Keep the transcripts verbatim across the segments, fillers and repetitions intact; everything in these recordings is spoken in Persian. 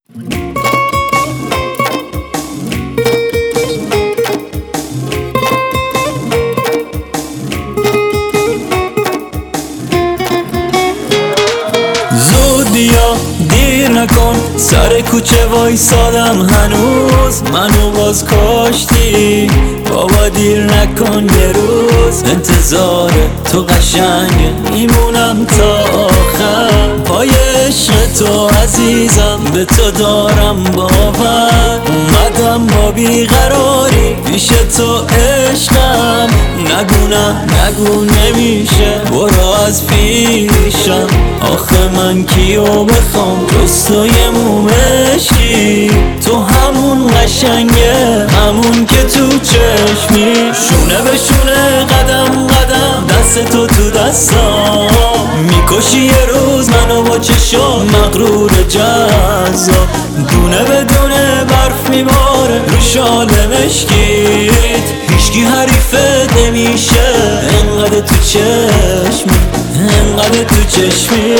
زود بیا دیر نکن، سر کوچه وایسادم هنوز، منو باز کاشتی بابا دیر نکن یه روز. انتظار تو قشنگه میمونم تا آخر، پای عشق تو عزیزم به تو دارم باور. اومدم با بیقراری پیش تو عشقم، نگو نه نگو نمیشه برو از پیشم. آخه من کیو بخوام جز تو یه مومشی، تو همون قشنگه همون که تو چشمی. شونه به شونه قدم قدم دست تو تو دستام، میکشی یه روز منو با چشم مغرور جذاب. دونه به دونه برف میباره رو شال مشکیت، هیچکی حریفت نمیشه انقدر تو چشمی انقدر تو چشمی.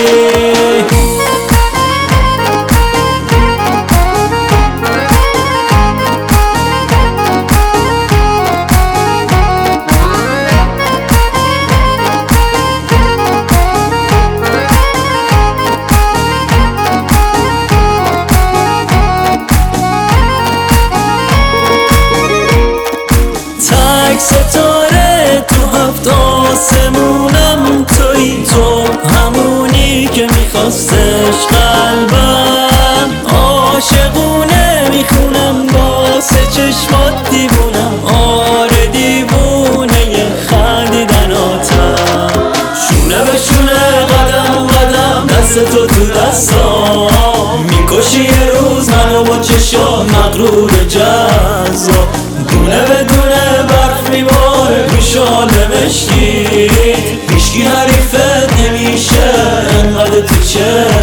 ستاره تو هفت آسمونم تویی، تو همونی که میخواستش قلبم. عاشقونه میخونم واسه چشمات دیوونم، آره دیوونه خندیدناتم. شونه به شونه قدم قدم دست تو تو دستام، میکشی یه روز منو با چشم مغرور جذاب. دونه به دونه برف میباره رو شال مشکیت، هیچکی حریفت نمیشه انقدر تو چه